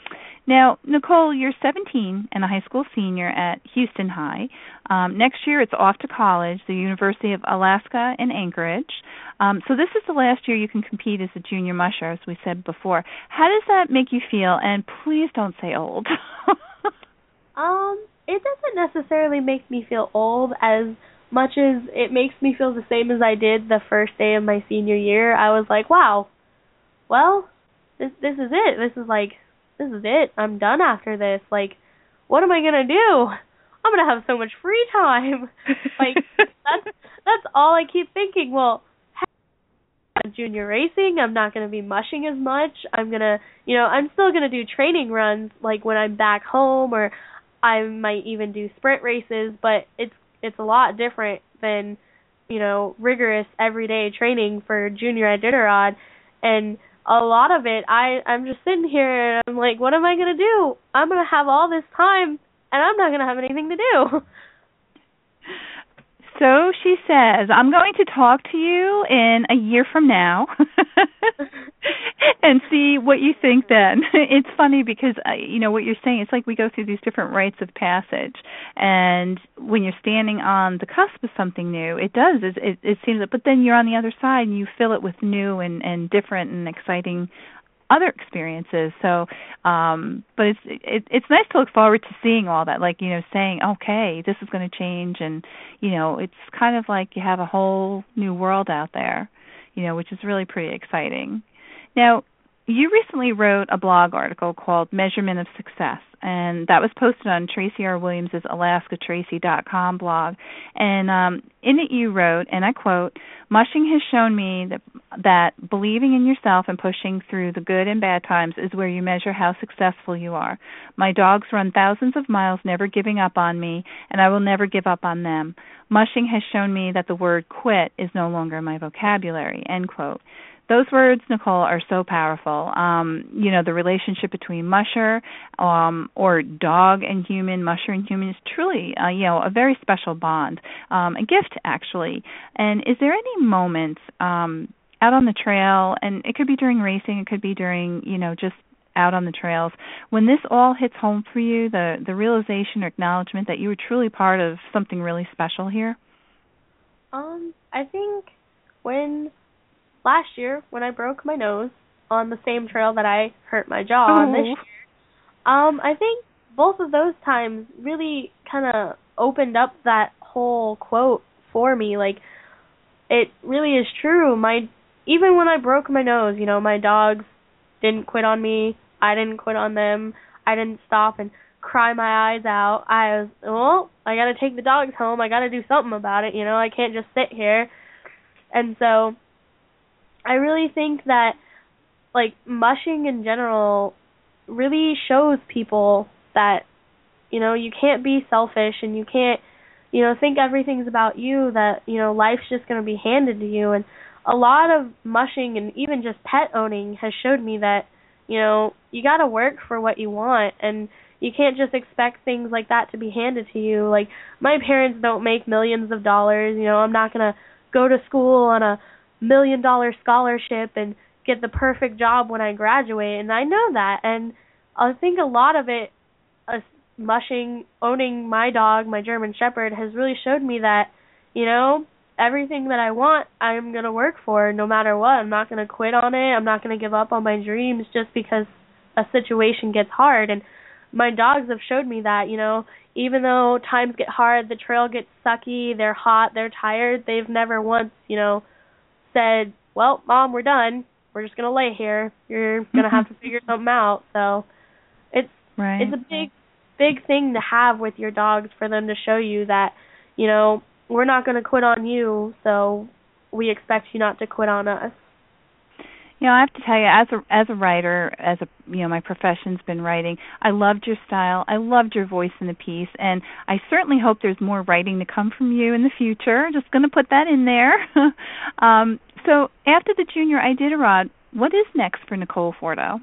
Now, Nicole, you're seventeen and a high school senior at Houston High. Um, next year, it's off to college, the University of Alaska in Anchorage. Um, so this is the last year you can compete as a junior musher, as we said before. How does that make you feel? And please don't say old. um, it doesn't necessarily make me feel old as much as it makes me feel the same as I did the first day of my senior year. I was like, wow, well, this this is it. This is like, this is it. I'm done after this. Like, what am I going to do? I'm going to have so much free time. Like, that's that's all I keep thinking. Well, junior racing, I'm not going to be mushing as much. I'm going to, you know, I'm still going to do training runs like when I'm back home, or I might even do sprint races, but it's it's a lot different than, you know, rigorous everyday training for junior Iditarod. And a lot of it, I, I'm just sitting here and I'm like, what am I going to do? I'm going to have all this time and I'm not going to have anything to do. So she says, I'm going to talk to you in a year from now and see what you think then. It's funny because, uh, you know, what you're saying, it's like we go through these different rites of passage. And when you're standing on the cusp of something new, it does. It, it, it seems that, but then you're on the other side and you fill it with new and, and different and exciting other experiences. So, um, but it's it, it's nice to look forward to seeing all that, like, you know, saying, okay, this is going to change, and, you know, it's kind of like you have a whole new world out there, you know, which is really pretty exciting. Now, you recently wrote a blog article called Measurement of Success, and that was posted on Tracy R. Williams' Alaska Tracy dot com blog. And um, in it you wrote, and I quote, "Mushing has shown me that, that believing in yourself and pushing through the good and bad times is where you measure how successful you are. My dogs run thousands of miles, never giving up on me, and I will never give up on them. Mushing has shown me that the word quit is no longer in my vocabulary," end quote. Those words, Nicole, are so powerful. Um, you know, the relationship between musher um, or dog and human, musher and human, is truly, uh, you know, a very special bond, um, a gift, actually. And is there any moments um, out on the trail, and it could be during racing, it could be during, you know, just out on the trails, when this all hits home for you, the, the realization or acknowledgement that you were truly part of something really special here? Um, I think when... Last year, when I broke my nose on the same trail that I hurt my jaw on this year, um, I think both of those times really kind of opened up that whole quote for me. Like, it really is true. My even when I broke my nose, you know, my dogs didn't quit on me. I didn't quit on them. I didn't stop and cry my eyes out. I was, well, I got to take the dogs home. I got to do something about it. You know, I can't just sit here. And so I really think that, like, mushing in general really shows people that, you know, you can't be selfish and you can't, you know, think everything's about you, that, you know, life's just going to be handed to you. And a lot of mushing and even just pet owning has showed me that, you know, you got to work for what you want, and you can't just expect things like that to be handed to you. Like, my parents don't make millions of dollars. You know, I'm not going to go to school on a million dollar scholarship and get the perfect job when I graduate, and I know that. And I think a lot of it, uh, mushing, owning my dog, my German Shepherd, has really showed me that, you know, everything that I want, I'm going to work for no matter what. I'm not going to quit on it. I'm not going to give up on my dreams just because a situation gets hard. And my dogs have showed me that, you know, even though times get hard, the trail gets sucky, they're hot, they're tired, they've never once, you know, said, well, Mom, we're done. We're just going to lay here. You're going to have to figure something out. So it's right. It's a big, big thing to have with your dogs, for them to show you that, you know, we're not going to quit on you, so we expect you not to quit on us. You know, I have to tell you, as a as a writer, as a you know, my profession's been writing. I loved your style. I loved your voice in the piece, and I certainly hope there's more writing to come from you in the future. Just going to put that in there. um, so after the Junior Iditarod, what is next for Nicole Forto?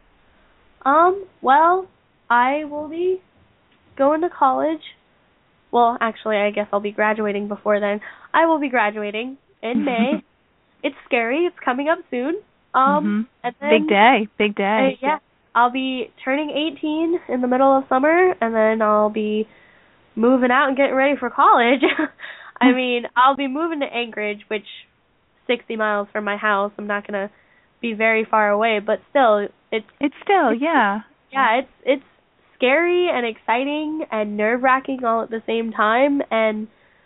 Um. Well, I will be going to college. Well, actually, I guess I'll be graduating before then. I will be graduating in May. It's scary. It's coming up soon. Um, mm-hmm. and then, big day, big day. Uh, yeah, I'll be turning eighteen in the middle of summer, and then I'll be moving out and getting ready for college. I mean, I'll be moving to Anchorage, which sixty miles from my house. I'm not going to be very far away, but still, it's it's still, yeah. Yeah, it's it's scary and exciting and nerve-wracking all at the same time. And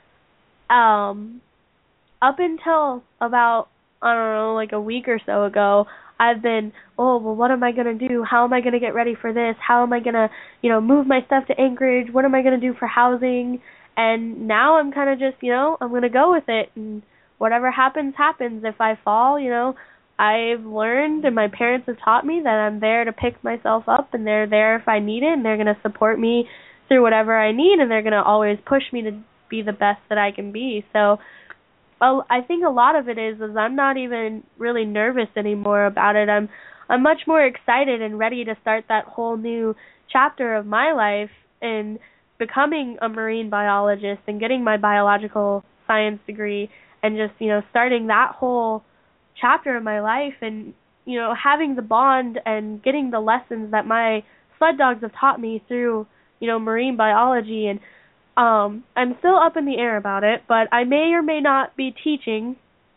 um, up until about, I don't know, like a week or so ago, I've been, oh, well, what am I going to do? How am I going to get ready for this? How am I going to, you know, move my stuff to Anchorage? What am I going to do for housing? And now I'm kind of just, you know, I'm going to go with it. And whatever happens, happens. If I fall, you know, I've learned and my parents have taught me that I'm there to pick myself up, and they're there if I need it, and they're going to support me through whatever I need, and they're going to always push me to be the best that I can be. So well, I think a lot of it is is I'm not even really nervous anymore about it. I'm I'm much more excited and ready to start that whole new chapter of my life in becoming a marine biologist and getting my biological science degree, and just, you know, starting that whole chapter of my life, and, you know, having the bond and getting the lessons that my sled dogs have taught me through, you know, marine biology. And um, I'm still up in the air about it, but I may or may not be teaching.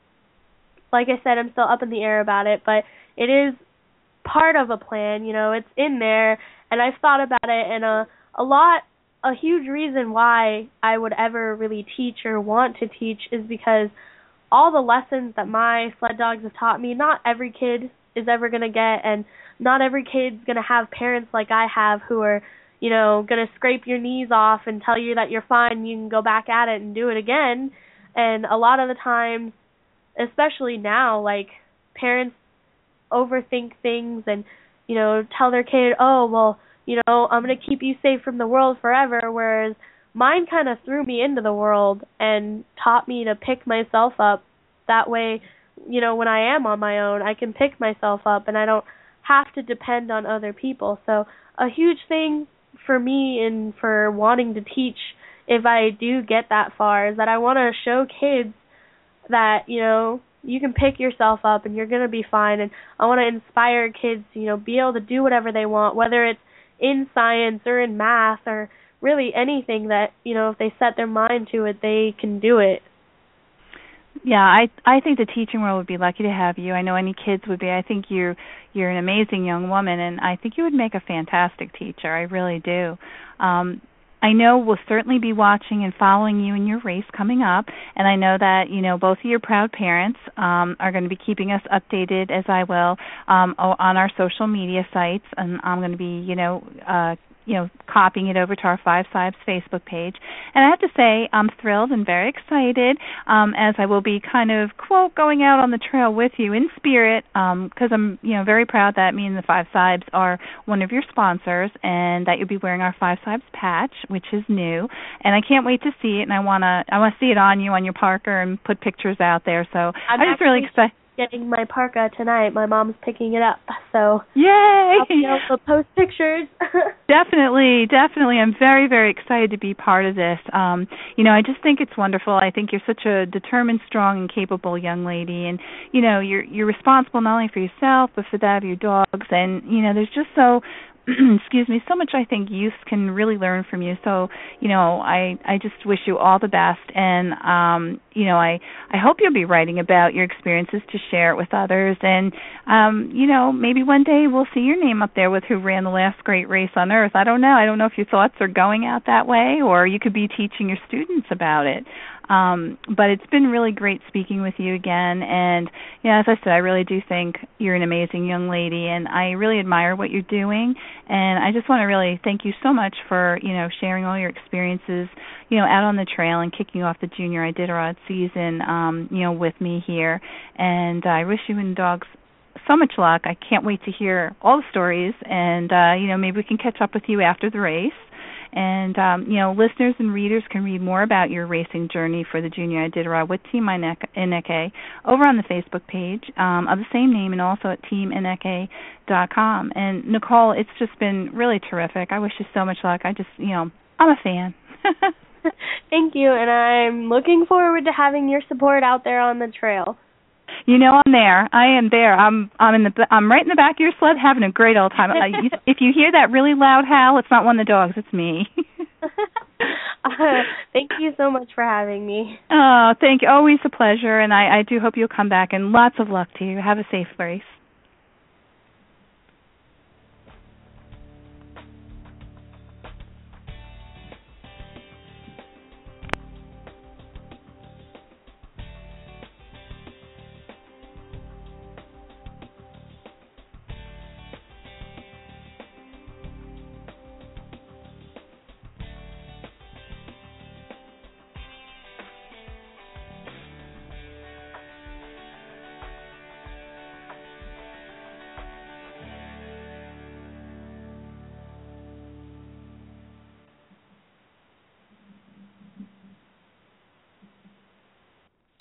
Like I said, I'm still up in the air about it, but it is part of a plan, you know, it's in there, and I've thought about it, and a, a lot, a huge reason why I would ever really teach or want to teach is because all the lessons that my sled dogs have taught me, not every kid is ever going to get, and not every kid's going to have parents like I have who are, you know, going to scrape your knees off and tell you that you're fine, you can go back at it and do it again. And a lot of the times, especially now, like, parents overthink things and, you know, tell their kid, oh, well, you know, I'm going to keep you safe from the world forever, whereas mine kind of threw me into the world and taught me to pick myself up. That way, you know, when I am on my own, I can pick myself up and I don't have to depend on other people. So a huge thing for me and for wanting to teach, if I do get that far, is that I want to show kids that, you know, you can pick yourself up and you're going to be fine. And I want to inspire kids to, you know, be able to do whatever they want, whether it's in science or in math or really anything that, you know, if they set their mind to it, they can do it. Yeah, I I think the teaching world would be lucky to have you. I know any kids would be. I think you're you're an amazing young woman, and I think you would make a fantastic teacher. I really do. Um, I know we'll certainly be watching and following you in your race coming up, and I know that, you know, both of your proud parents um, are going to be keeping us updated, as I will, um, on our social media sites, and I'm going to be, you know, uh, you know, copying it over to our Five Sibes Facebook page. And I have to say, I'm thrilled and very excited, um, as I will be kind of, quote, going out on the trail with you in spirit, because um, I'm, you know, very proud that me and the Five Sibes are one of your sponsors, and that you'll be wearing our Five Sibes patch, which is new. And I can't wait to see it, and I want to I want to see it on you, on your parka, and put pictures out there. So I'm I'm just really excited. Getting my parka tonight. My mom's picking it up, so yay! I'll be able to post pictures. Definitely, definitely. I'm very, very excited to be part of this. Um, you know, I just think it's wonderful. I think you're such a determined, strong, and capable young lady, and you know, you're you're responsible not only for yourself but for that of your dogs. And you know, there's just so excuse me, so much I think youth can really learn from you. So, you know, I, I just wish you all the best. And, um, you know, I, I hope you'll be writing about your experiences to share it with others. And, um, you know, maybe one day we'll see your name up there with who ran the last great race on Earth. I don't know. I don't know if your thoughts are going out that way, or you could be teaching your students about it. Um, but it's been really great speaking with you again. And, you know, as I said, I really do think you're an amazing young lady, and I really admire what you're doing. And I just want to really thank you so much for, you know, sharing all your experiences, you know, out on the trail and kicking off the Junior Iditarod season, um, you know, with me here. And I wish you and the dogs so much luck. I can't wait to hear all the stories. And, uh, you know, maybe we can catch up with you after the race. And, um, you know, listeners and readers can read more about your racing journey for the Junior Iditarod with Team Ineke over on the Facebook page um, of the same name, and also at team ineke dot com. And, Nicole, it's just been really terrific. I wish you so much luck. I just, you know, I'm a fan. Thank you, and I'm looking forward to having your support out there on the trail. You know I'm there. I am there. I'm I'm in the I'm right in the back of your sled having a great old time. Uh, you, if you hear that really loud howl, it's not one of the dogs. It's me. uh, thank you so much for having me. Oh, thank you. Always a pleasure, and I, I do hope you'll come back. And lots of luck to you. Have a safe race.